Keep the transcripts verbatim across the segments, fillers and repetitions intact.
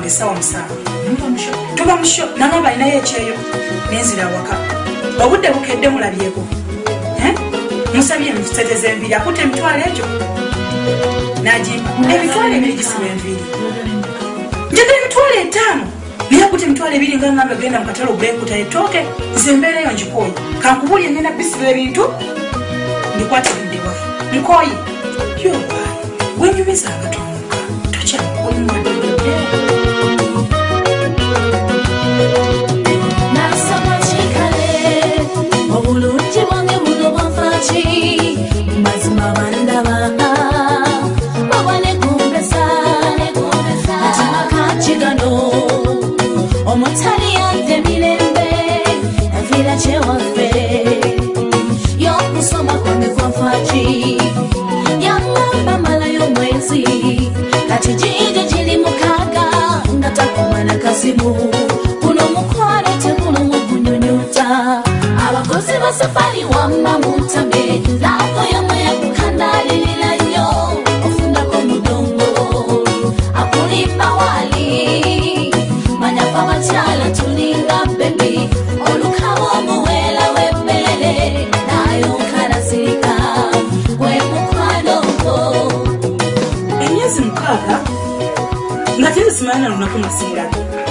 wange sawa musanvu tuba musho nangamba alinayo ekyeyo nenzira waka obudde bukedde mulabyeko musabye muteteze enviri akutte emitwalo egyo najimba emitwalo ebiri gisiba enviri njagala emitwalo etaano naye akutte emitwalo ebiri nga ngamba genda mukatale ogulekuta etooke nze embeerayo njikooyi kankubulye ngenda bisiba ebintu ndikwatiridde wafe nkooyi yoba gwenyumiza agatomuka tokyakulimwadde obulungi bwange buno bwanfaaki mazima bandaba baba negombesa katima kakigano omutali yadde mirembe navira kyewaffe y'okusoma kwange kwanfaaki yangamba malayo omwezi kati giige giri mukaaga nga takumana kasimu kuno mukwano tekulumu kunyunyuta abakozi ba safari wamma mutambe lavo yamwe yakukandalirira nnyo ofundako mudongo akulimba wali manyapa bakyala tulinga bebi olukaba omuweera w'emmere nayo nkalasirika gwe mukwanoko emyezi mukaaga nga tezisimana lunaku masiira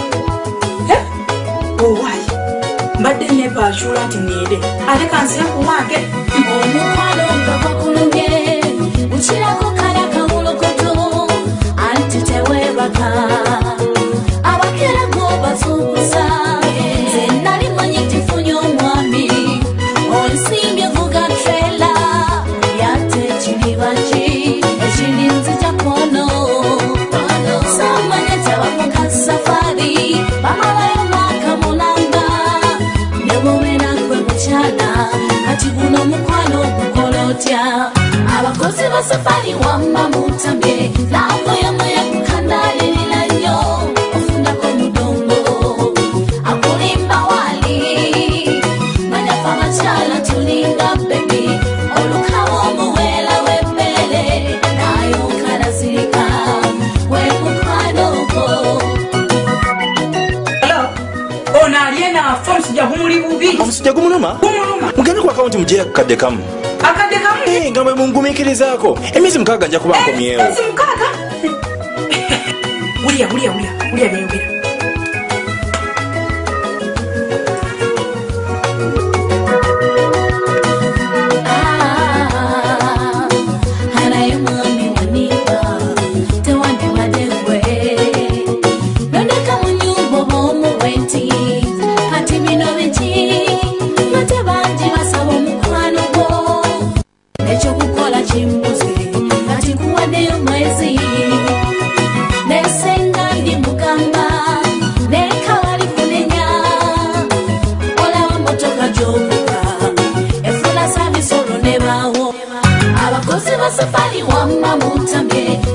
owayi mbadde nebaashula nti niire ate kansiya kuwange omukwano nga bakulumye ukirako kala kawulokoto anti teweebaka abakerago basuubuza nze nali manyi tifunye omwami onsimbye vuga trela yate ekiribaki ekiri nzija kwono samanya tebavuga safari bamalayo mwaka mulamba kati guno mukwano okukolotya abakozi ba safari wamma mutambye lavo yamwe yakukandalirira nnyo ofundako mudongo akulimba wali manyafa bakyala tulinga bebi olukaba omuweera w'emmere nayo nkalasirika gwe mukwanoko ono aliena fomusijja gumuli bubi omusijja gumuluma mugende ku akawunti mugyeyo akakadde kamu akadde kamu nga bwe mungumikirizaako emyezi mukaaga nja kuba nkomyewo emyezi mukaaga wulya wulya wulya wulya byayogera hanaye mwami waniba tewandibadegwe nondeka mu nyumba oba omuwenti kati bino biki ate bangi basaba omukwano gwo ekyokukola kimbuze kati kuwaddeyo mwezi nesenga ndi mugamba nekawali kunenya olaba motoka gyovuga efula sabisolo nebaawo abakozi ba safari wamma mutambye